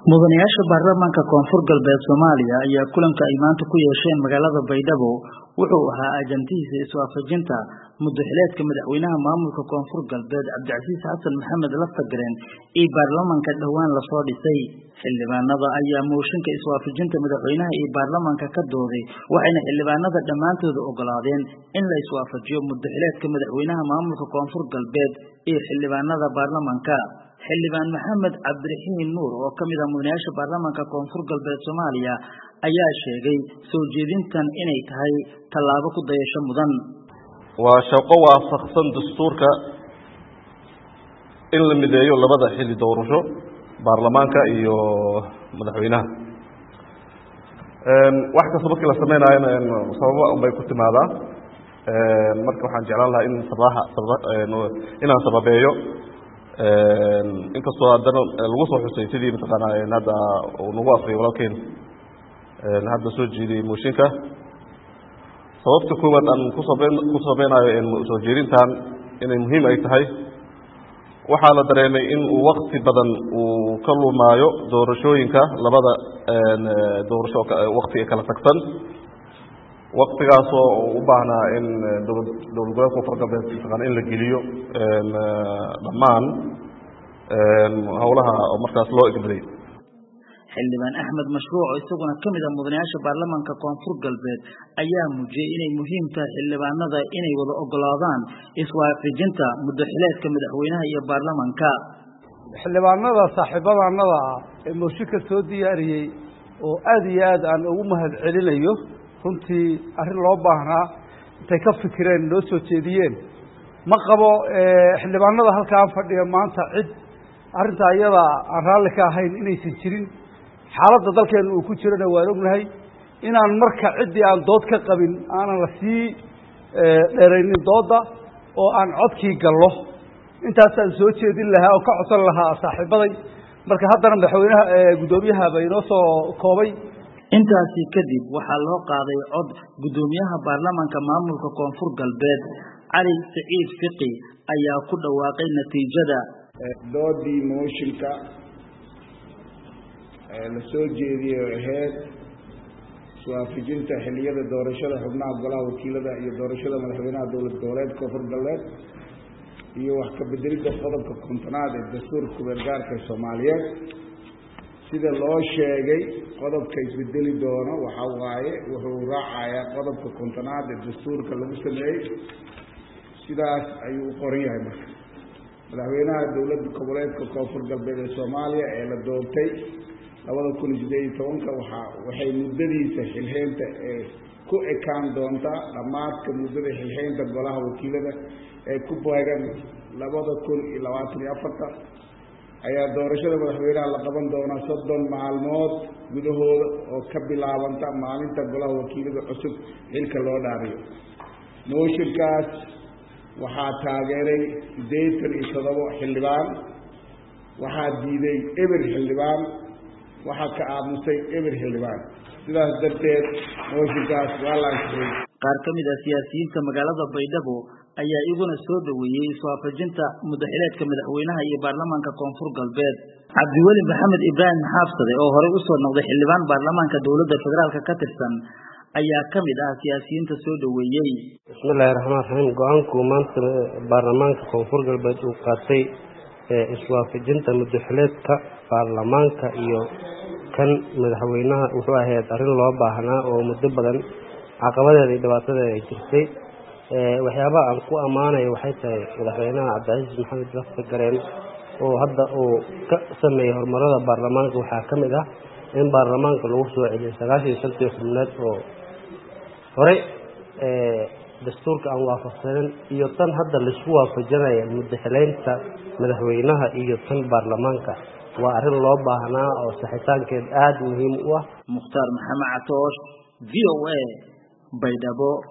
mudanayaasha baarlamaanka koonfur galbeed Soomaaliya ayaa kulanka ay maanta ku yeesheen magaalada Baydhabo wuxuu ahaa ajantiisa iswaafajinta muddaxileedka madaxweynaha maamulka koonfur galbeed Cabdicasiis Xasan Maxamed Laftagareen ee baarlamaanka dhawaan la soo dhisay xildhibaanada ayaa mooshinka iswaafajinta madaxweynaha ee baarlamaanka ka dooday waxayna xildhibaanada dhamaantood ogolaadeen in la iswaafajiyo muddaxileedka madaxweynaha maamulka koonfur galbeed ee xildhibaanada baarlamaanka xildhibaan Maxamed Cabdiraxiin Nuur oo kamid ah mudanayaasha baarlamaanka koonfur galbeed Soomaaliya ayaa sheegay soo jeedintan inay tahay talaabo ku dayasho mudan waa shaqo waafaqsan dastuurka in la mideeyo labada xilli doorasho baarlamaanka iyo madaxweynaha wax kasta markii la sameeyo sababo bay ku timaadaa marka waxaan jeclaan lahaa in aan sababeeyo inkastoo haddana lagu soo xusay sidii mataqaanaa hadda uu nagu afriyo walaalkeen hadda soo jeediyey mooshinka sababta koowaad aan ku samaynayo soo jeedintan inay muhiim ay tahay waxaa la dareemay in uu wakti badan uu ka lumaayo doorashooyinka labada doorasho wakti kala tagsan waktigaasoo u baahnaa in dowlad goboleedka koonfur galbeed mataqaana in la geliyo dhammaan howlaha oo markaas loo egmaday xildhibaan Axmed Mashruuc isaguna kamid ah mudanayaasha baarlamaanka koonfur galbeed ayaa muujiyay inay muhiim tahay xildhibaanada inay wada ogolaadaan iswaafajinta muddaxileedka madaxweynaha iyo baarlamaanka xildhibaanada saaxiibadanada ee mooshinka soo diyaariyay oo aad iyo aad aan ugu mahadcelinayo runtii arrin loo baahnaa intay ka fikireen loo soo jeediyeen ma qabo xildhibaanada halkaan fadhiya maanta cid arrinta iyada aan raalli ka ahayn inaysan jirin xaaladda dalkeena uu ku jirana waan ognahay inaan marka ciddii aan dood ka qabin aanan la sii dheeraynin doodda oo aan codkii gallo intaasaan soo jeedin lahaa oo ka codsan lahaa saaxiibaday marka haddana madaxweynaha guddoomiyaha ba inoo soo koobay intaasi kadib waxaa loo qaaday cod guddoomiyaha baarlamaanka maamulka koonfur galbeed Cali Saciid Fiqi ayaa ku dhawaaqay natiijada doodii mooshinka la soo jeediyay ahayd iswaafajinta xilliyada doorashada xubnaha golaha wakiilada iyo doorashada madaxweynaha dowlad goboleedka koonfur galbeed iyo wax ka bedelidda qodobka kontonaad ee dastuurka ku-meelgaarka Soomaaliyeed sida loo sheegay qodobka isbedeli doono waxa waaye wuxuu raacayaa qodobka kontonaad ee dastuurka lagu sameeyey sidaas ayuu u qoran yahay marka madaxweynaha dowladda goboleedka koonfur galbeed ee Soomaaliya ee la doortay 2018 waxay muddadiisa xilheynta ee ku ekaan doontaa dhamaadka muddada xilheynta golaha wakiilada ee ku beegan 2024 ayaa doorashada madaxweynaha la qaban doonaa 30 maalmood gudahooda oo ka bilaabanta maalinta golaha wakiilada cusub xilka loo dhaariyo mooshinkaas waxaa taageeray 87 xildhibaan waxaa diiday eber xildhibaan waxaa ka aamusay eber xildhibaan sidaas darteed mooshinkaas waa la ansixiyay qaar kamid ah siyaasiyiinta magaalada Baydhabo ayaa iyaguna soo dhaweeyay iswaafajinta muddaxileedka madaxweynaha iyo baarlamaanka koonfur galbeed Cabdiweli Maxamed Ibrahim Xaafsade oo hore u soo noqday xildhibaan baarlamaanka dowladda federaalka ka tirsan ayaa kamid ah siyaasiyiinta soo dhaweeyay bismillaahir rahmaanir rahiim go'aanku maanta baarlamaanka koonfur galbeed uu qaatay iswaafajinta muddaxileedka baarlamaanka iyo kan madaxweynaha wuxuu ahayd arrin loo baahnaa oo muddo badan caqabadeeda iyo dhibaatadeeda ay jirtay waxyaabaha aan ku ammaanayo waxay tahay madaxweynaha Cabdicasiis Maxamed Laftagareen oo hadda uu ka sameeyay horumarada baarlamaanka waxaa ka mid ah in baarlamaanka lagu soo celiyay 95 xubnood oo hore dastuurka aan waafaqsanin iyo tan hadda la isku waafajinayo muddaxileynta madaxweynaha iyo tan baarlamaanka waa arrin loo baahnaa oo saxitaankeed aad muhiim u ah Mukhtaar Maxamed Catoosh VOA Baydhabo